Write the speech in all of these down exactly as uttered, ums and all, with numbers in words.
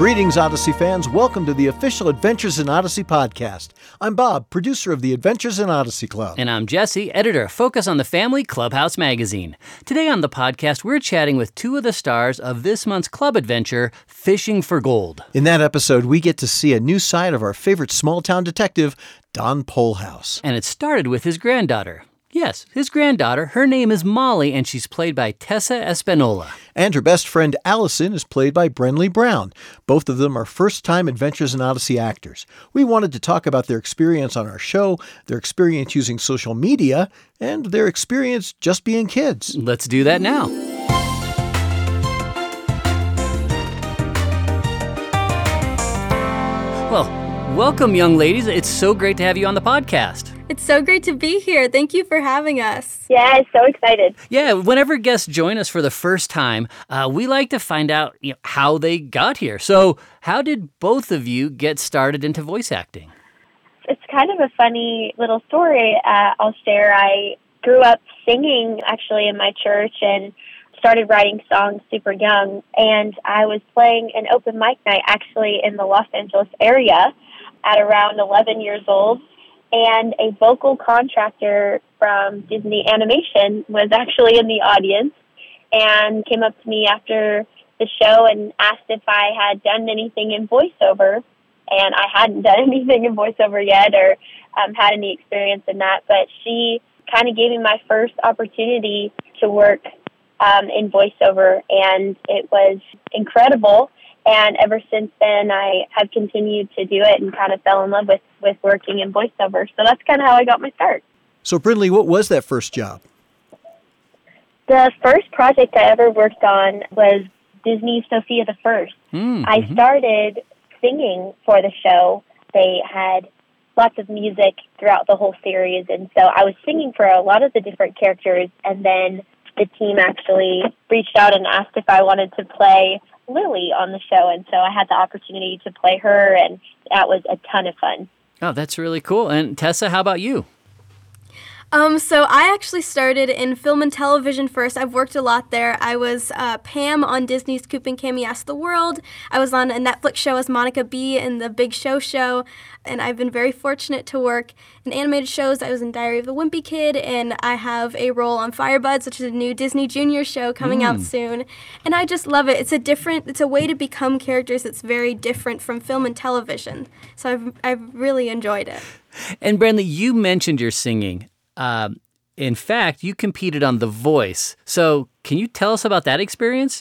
Greetings, Odyssey fans. Welcome to the official Adventures in Odyssey podcast. I'm Bob, producer of the Adventures in Odyssey Club. And I'm Jesse, editor of Focus on the Family Clubhouse magazine. Today on the podcast, we're chatting with two of the stars of this month's club adventure, Fishing for Gold. In that episode, we get to see a new side of our favorite small-town detective, Don Polehouse. And it started with his granddaughter. Yes, his granddaughter. Her name is Molly, and she's played by Tessa Espinola. And her best friend, Allison, is played by Brenly Brown. Both of them are first-time Adventures in Odyssey actors. We wanted to talk about their experience on our show, their experience using social media, and their experience just being kids. Let's do that now. Well, welcome, young ladies. It's so great to have you on the podcast. It's so great to be here. Thank you for having us. Yeah, so excited. Yeah, whenever guests join us for the first time, uh, we like to find out you know, how they got here. So how did both of you get started into voice acting? It's kind of a funny little story uh, I'll share. I grew up singing, actually, in my church and started writing songs super young. And I was playing an open mic night, actually, in the Los Angeles area at around eleven years old. And a vocal contractor from Disney Animation was actually in the audience and came up to me after the show and asked if I had done anything in voiceover. And I hadn't done anything in voiceover yet or um, had any experience in that. But she kind of gave me my first opportunity to work um, in voiceover, and it was incredible. And ever since then, I have continued to do it and kind of fell in love with, with working in voiceover. So that's kind of how I got my start. So, Brinley, what was that first job? The first project I ever worked on was Disney's Sophia the First. Mm-hmm. I started singing for the show. They had lots of music throughout the whole series, and so I was singing for a lot of the different characters, and then the team actually reached out and asked if I wanted to play Lily on the show, and so I had the opportunity to play her, and that was a ton of fun. Oh, that's really cool. And Tessa, how about you? Um, so I actually started in film and television first. I've worked a lot there. I was uh, Pam on Disney's Coop and Cammy Ask the World. I was on a Netflix show as Monica B in the Big Show Show, and I've been very fortunate to work in animated shows. I was in Diary of the Wimpy Kid, and I have a role on Firebuds, which is a new Disney Junior show coming mm. out soon. And I just love it. It's a different, it's a way to become characters that's very different from film and television. So I've I've really enjoyed it. And Brenly, you mentioned your singing. Um, in fact, you competed on The Voice. So can you tell us about that experience?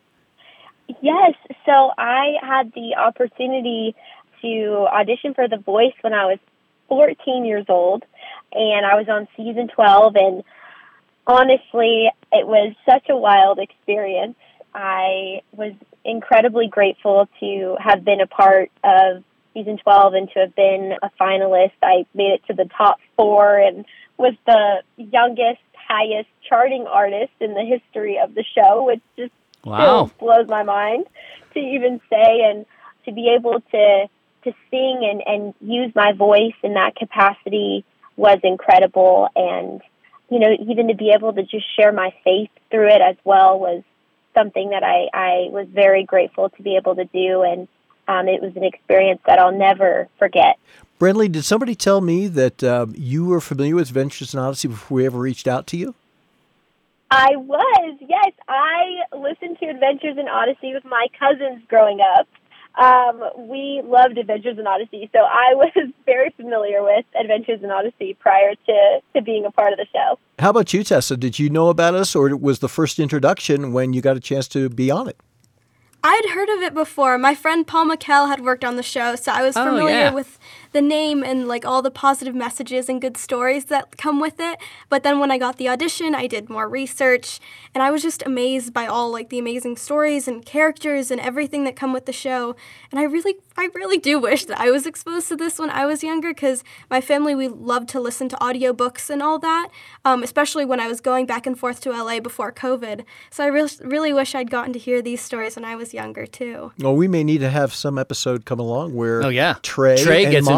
Yes. So I had the opportunity to audition for The Voice when I was fourteen years old, and I was on season twelve, and honestly, it was such a wild experience. I was incredibly grateful to have been a part of season twelve and to have been a finalist. I made it to the top four and was the youngest, highest charting artist in the history of the show, which just wow. still blows my mind to even say. And to be able to to sing and, and use my voice in that capacity was incredible. And, you know, even to be able to just share my faith through it as well was something that I, I was very grateful to be able to do. And um, it was an experience that I'll never forget. Brenly, did somebody tell me that um, you were familiar with Adventures in Odyssey before we ever reached out to you? I was, yes. I listened to Adventures in Odyssey with my cousins growing up. Um, we loved Adventures in Odyssey, so I was very familiar with Adventures in Odyssey prior to, to being a part of the show. How about you, Tessa? Did you know about us, or was the first introduction when you got a chance to be on it? I'd heard of it before. My friend Paul McKell had worked on the show, so I was oh, familiar yeah. with the name and like all the positive messages and good stories that come with it. But then when I got the audition, I did more research, and I was just amazed by all like the amazing stories and characters and everything that come with the show. And I really, I really do wish that I was exposed to this when I was younger, because my family, we loved to listen to audiobooks and all that, um, especially when I was going back and forth to L A before COVID. So I really, really wish I'd gotten to hear these stories when I was younger too. Well, we may need to have some episode come along where oh, yeah. Trey, Trey and gets Molly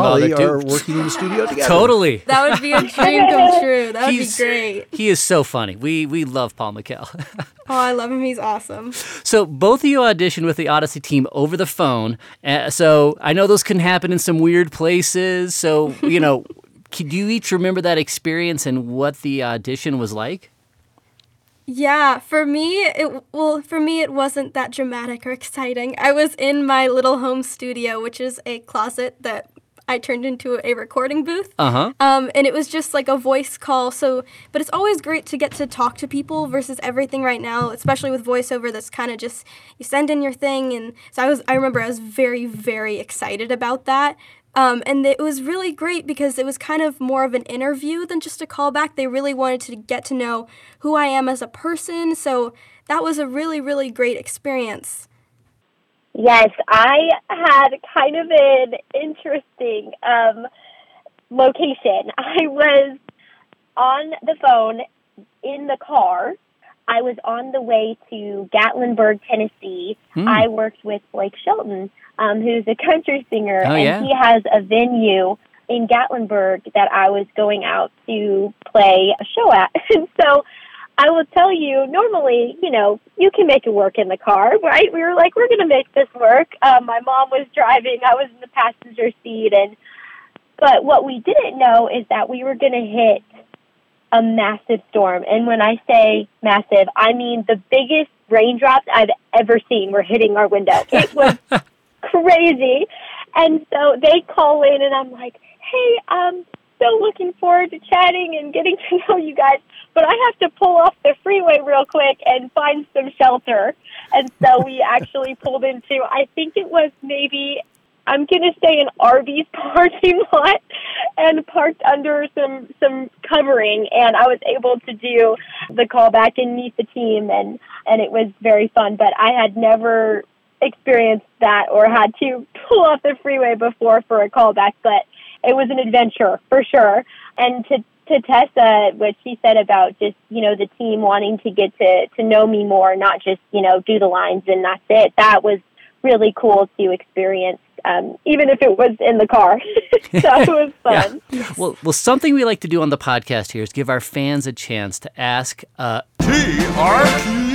Molly bother, too. are working in the studio together. Totally. That would be a dream come true. That would He's- be great. He is so funny. We we love Paul McHale. Oh, I love him. He's awesome. So both of you auditioned with the Odyssey team over the phone. Uh, so I know those can happen in some weird places. So, you know, do you each remember that experience and what the audition was like? Yeah, for me, it well, for me it wasn't that dramatic or exciting. I was in my little home studio, which is a closet that I turned into a recording booth. Uh-huh. Um, and it was just like a voice call. So, but it's always great to get to talk to people versus everything right now, especially with voiceover. That's kind of just you send in your thing, and so I was. I remember I was very, very excited about that. Um, and it was really great because it was kind of more of an interview than just a callback. They really wanted to get to know who I am as a person. So that was a really, really great experience. Yes, I had kind of an interesting um, location. I was on the phone in the car. I was on the way to Gatlinburg, Tennessee. Hmm. I worked with Blake Shelton, um, who's a country singer, Oh, and yeah. he has a venue in Gatlinburg that I was going out to play a show at. And so I will tell you, normally, you know, you can make it work in the car, right? We were like, we're going to make this work. Um, my mom was driving. I was in the passenger seat. and But what we didn't know is that we were going to hit a massive storm. And when I say massive, I mean the biggest raindrops I've ever seen were hitting our window. It was crazy. And so they call in, and I'm like, hey, um, so looking forward to chatting and getting to know you guys, but I have to pull off the freeway real quick and find some shelter. And so we actually pulled into, I think it was maybe, I'm going to say an Arby's parking lot, and parked under some, some covering, and I was able to do the callback and meet the team, and, and it was very fun. But I had never experienced that or had to pull off the freeway before for a callback, but it was an adventure for sure. And to to Tessa, what she said about just, you know, the team wanting to get to, to know me more, not just, you know, do the lines and that's it. That was really cool to experience, um, even if it was in the car. So it was fun. Yeah. Well, well, something we like to do on the podcast here is give our fans a chance to ask a T R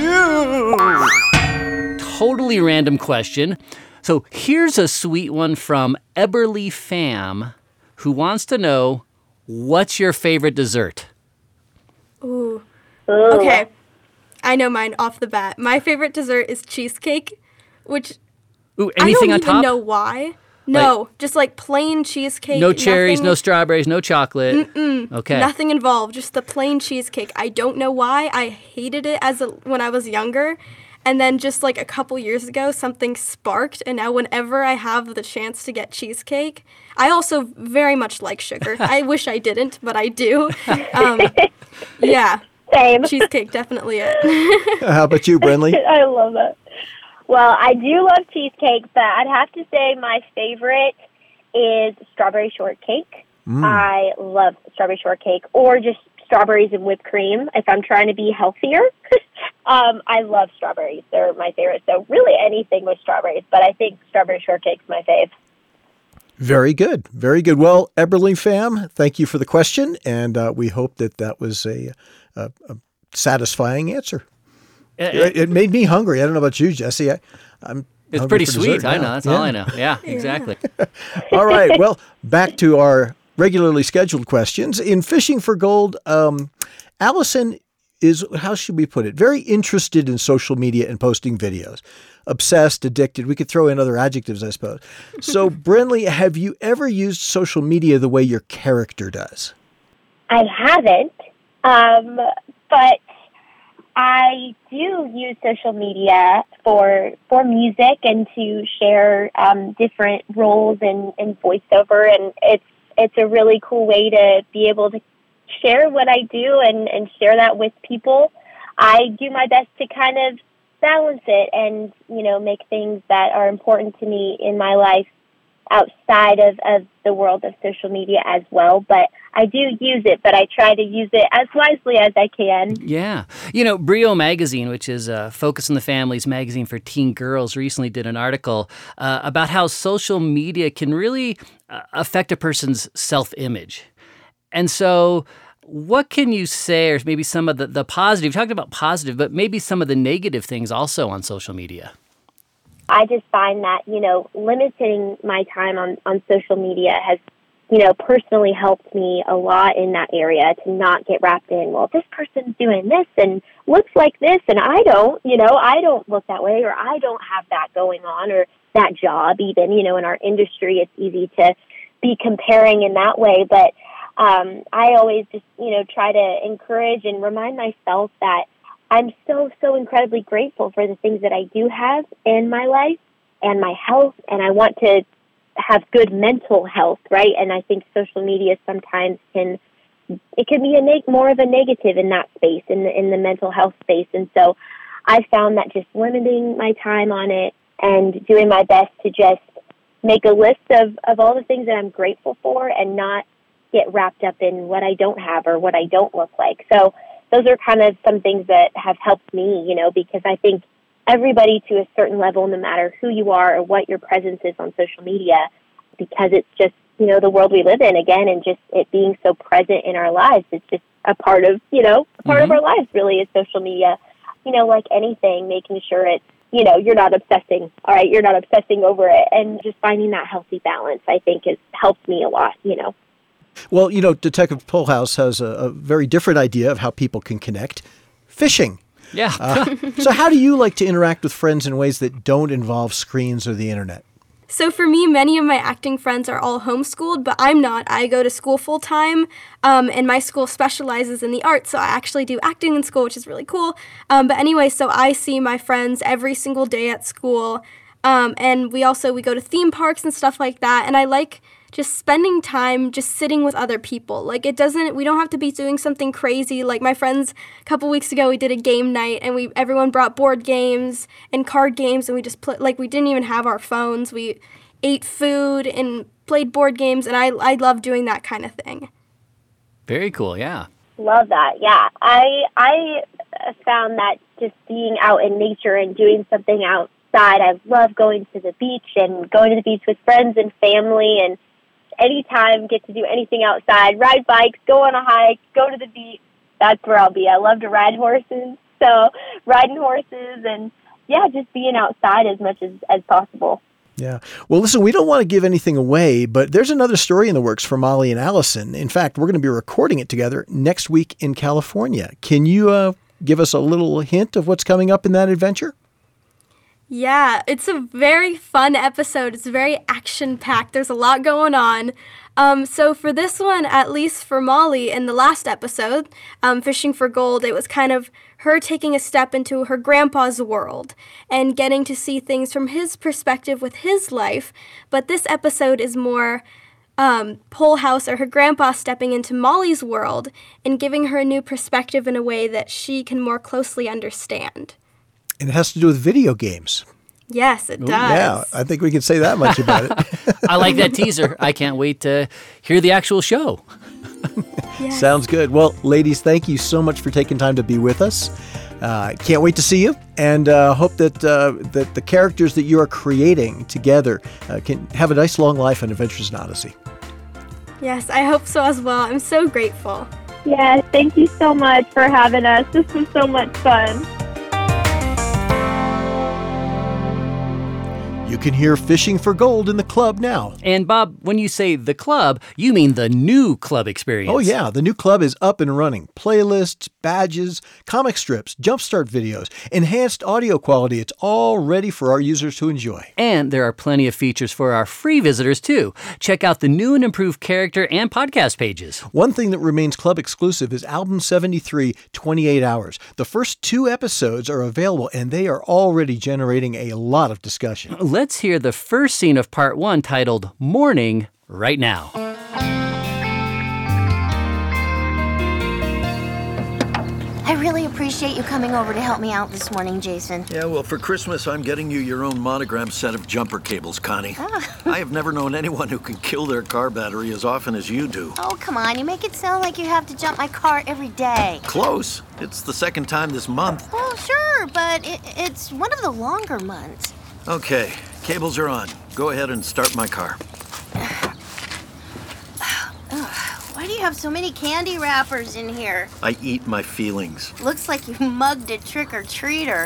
Q. totally random question. So here's a sweet one from Eberly Pham, who wants to know, what's your favorite dessert? Ooh. Ooh. Okay. I know mine off the bat. My favorite dessert is cheesecake, which Ooh, anything I on don't even top? know why. No, just like plain cheesecake. No cherries, nothing, no strawberries, no chocolate. Mm-mm, okay. Nothing involved, just the plain cheesecake. I don't know why. I hated it as a, when I was younger. And then just like a couple years ago, something sparked. And now whenever I have the chance to get cheesecake, I also very much like sugar. I wish I didn't, but I do. Um, yeah, Same. cheesecake, definitely it. How about you, Brenly? I love it. Well, I do love cheesecake, but I'd have to say my favorite is strawberry shortcake. Mm. I love strawberry shortcake, or just strawberries and whipped cream if I'm trying to be healthier. um, I love strawberries. They're my favorite. So really anything with strawberries, but I think strawberry shortcake's my fave. Very good. Very good. Well, Eberly Pham, thank you for the question, and uh, we hope that that was a, a, a satisfying answer. Uh, It, it made me hungry. I don't know about you, Jesse. I, I'm It's hungry pretty for sweet. dessert I now. know. That's Yeah. all I know. Yeah, exactly. All right. Well, back to our regularly scheduled questions. In Fishing for Gold, um, Allison is, how should we put it, very interested in social media and posting videos. Obsessed, addicted. We could throw in other adjectives, I suppose. So, Brenly, have you ever used social media the way your character does? I haven't, um, but I do use social media for for music and to share um, different roles in, in voiceover, and it's it's a really cool way to be able to share what I do and, and share that with people. I do my best to kind of balance it and, you know, make things that are important to me in my life outside of, of the world of social media as well. But I do use it, but I try to use it as wisely as I can. Yeah. You know, Brio Magazine, which is a Focus on the Family's magazine for teen girls, recently did an article uh, about how social media can really uh, affect a person's self-image. And so what can you say, or maybe some of the, the positive, you talked about positive, but maybe some of the negative things also on social media? I just find that, you know, limiting my time on, on social media has, you know, personally helped me a lot in that area to not get wrapped in, well, this person's doing this and looks like this and I don't, you know, I don't look that way or I don't have that going on or that job even, you know, in our industry, it's easy to be comparing in that way. But um, I always just, you know, try to encourage and remind myself that I'm so, so incredibly grateful for the things that I do have in my life and my health, and I want to have good mental health, right? And I think social media sometimes can, it can be a neg- more of a negative in that space, in the, in the mental health space. And so I found that just limiting my time on it and doing my best to just make a list of, of all the things that I'm grateful for and not get wrapped up in what I don't have or what I don't look like. So those are kind of some things that have helped me, you know, because I think everybody to a certain level, no matter who you are or what your presence is on social media, because it's just, you know, the world we live in again, and just it being so present in our lives. It's just a part of, you know, a part mm-hmm. of our lives really is social media. You know, like anything, making sure it's, you know, you're not obsessing, all right, you're not obsessing over it, and just finding that healthy balance, I think, has helped me a lot, you know. Well, you know, Detective Polehouse has a, a very different idea of how people can connect. Fishing. Yeah. uh, so how do you like to interact with friends in ways that don't involve screens or the internet? So for me, many of my acting friends are all homeschooled, but I'm not. I go to school full time, um, and my school specializes in the arts, so I actually do acting in school, which is really cool. Um, but anyway, so I see my friends every single day at school, um, and we also, we go to theme parks and stuff like that, and I like just spending time just sitting with other people. Like, it doesn't, we don't have to be doing something crazy. Like, my friends, a couple weeks ago, we did a game night, and we everyone brought board games and card games, and we just played, like, we didn't even have our phones. We ate food and played board games, and I, I love doing that kind of thing. Very cool, yeah. Love that, yeah. I, I found that just being out in nature and doing something outside, I love going to the beach and going to the beach with friends and family, and anytime get to do anything outside, ride bikes, go on a hike, go to the beach. That's where I'll be. I love to ride horses, so riding horses and, yeah, just being outside as much as, as possible. Yeah. Well, listen, we don't want to give anything away, but there's another story in the works for Molly and Allison. In fact, we're going to be recording it together next week in California. Can you uh, give us a little hint of what's coming up in that adventure? Yeah, it's a very fun episode. It's very action-packed. There's a lot going on. Um, so for this one, at least for Molly, in the last episode, um, Fishing for Gold, it was kind of her taking a step into her grandpa's world and getting to see things from his perspective with his life. But this episode is more um, Polehouse or her grandpa stepping into Molly's world and giving her a new perspective in a way that she can more closely understand. And it has to do with video games. Yes, it does. Yeah, I think we can say that much about it. I like that teaser. I can't wait to hear the actual show. Yes. Sounds good. Well, ladies, thank you so much for taking time to be with us. Uh, can't wait to see you, and uh, hope that uh, that the characters that you are creating together uh, can have a nice long life on Adventures in Odyssey. Yes, I hope so as well. I'm so grateful. Yes, thank you so much for having us. This was so much fun. You can hear Fishing for Gold in the club now. And Bob, when you say the club, you mean the new club experience. Oh yeah, the new club is up and running. Playlists, badges, comic strips, jumpstart videos, enhanced audio quality. It's all ready for our users to enjoy. And there are plenty of features for our free visitors too. Check out the new and improved character and podcast pages. One thing that remains club exclusive is Album seventy-three, twenty-eight hours. The first two episodes are available, and they are already generating a lot of discussion. Let's hear the first scene of part one, titled Morning, right now. I really appreciate you coming over to help me out this morning, Jason. Yeah, well, for Christmas, I'm getting you your own monogram set of jumper cables, Connie. Oh. I have never known anyone who can kill their car battery as often as you do. Oh, come on. You make it sound like you have to jump my car every day. Close. It's the second time this month. Well, sure, but it, it's one of the longer months. Okay, cables are on. Go ahead and start my car. Why do you have so many candy wrappers in here? I eat my feelings. Looks like you mugged a trick-or-treater.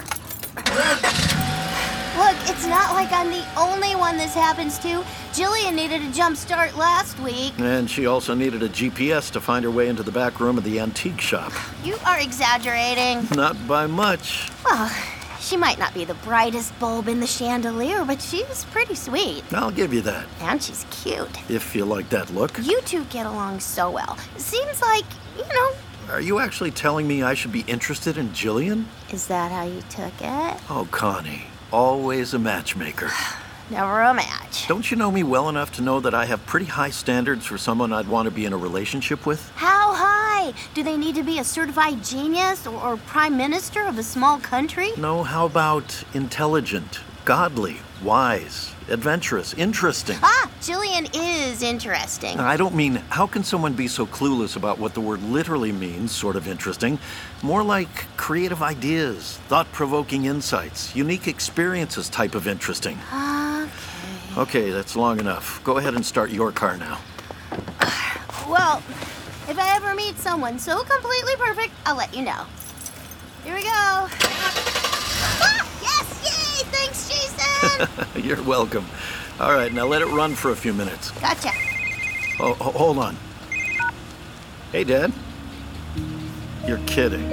Look, it's not like I'm the only one this happens to. Jillian needed a jump start last week. And she also needed a G P S to find her way into the back room of the antique shop. You are exaggerating. Not by much. Well, she might not be the brightest bulb in the chandelier, but she's pretty sweet. I'll give you that. And she's cute. If you like that look. You two get along so well. Seems like, you know... Are you actually telling me I should be interested in Jillian? Is that how you took it? Oh, Connie. Always a matchmaker. Never a match. Don't you know me well enough to know that I have pretty high standards for someone I'd want to be in a relationship with? How high? Do they need to be a certified genius or, or prime minister of a small country? No, how about intelligent, godly, wise, adventurous, interesting? Ah, Jillian is interesting. I don't mean, how can someone be so clueless about what the word literally means, sort of interesting? More like creative ideas, thought-provoking insights, unique experiences type of interesting. Okay. Okay, that's long enough. Go ahead and start your car now. Well, if I ever meet someone so completely perfect, I'll let you know. Here we go. Ah, yes, yay! Thanks, Jason! You're welcome. All right, now let it run for a few minutes. Gotcha. Oh, ho- hold on. Hey, Dad. You're kidding.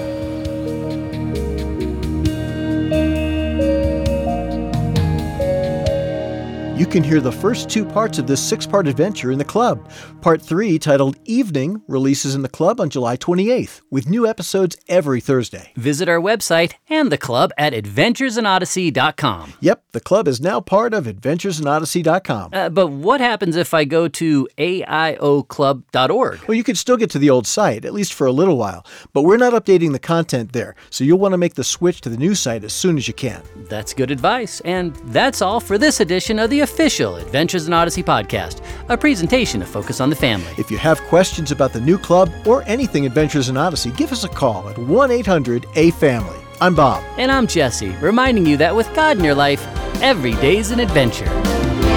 You can hear the first two parts of this six-part adventure in the club. Part three, titled Evening, releases in the club on July twenty-eighth, with new episodes every Thursday. Visit our website and the club at adventures in odyssey dot com. Yep, the club is now part of adventures in odyssey dot com. Uh, but what happens if I go to A I O club dot org? Well, you can still get to the old site, at least for a little while, but we're not updating the content there, so you'll want to make the switch to the new site as soon as you can. That's good advice. And that's all for this edition of the official Adventures in Odyssey podcast, a presentation of Focus on the Family. If you have questions about the new club or anything Adventures in Odyssey, give us a call at one eight hundred A family. I'm Bob. And I'm Jesse, reminding you that with God in your life, every day's an adventure.